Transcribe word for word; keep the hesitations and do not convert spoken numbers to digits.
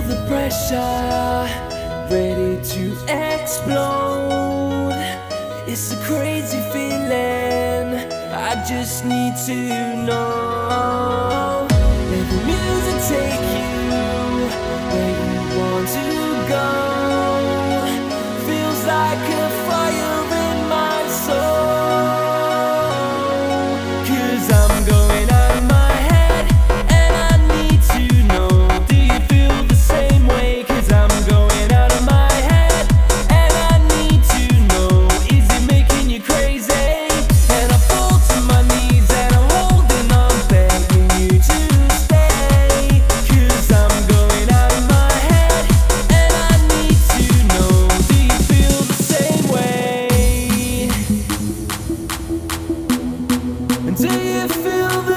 the pressure, ready to explode. It's a crazy feeling, I just need to know. Let the music take you where you want to go. Feels like a fire in my soul. Cause I'm going out of my head, and I need to know, do you feel the same way? Cause I'm going out of my head, and I need to know, is it making you crazy? And I fall to my knees and I'm holding on, begging you to stay. Cause I'm going out of my head, and I need to know, do you feel the same way? And do you feel the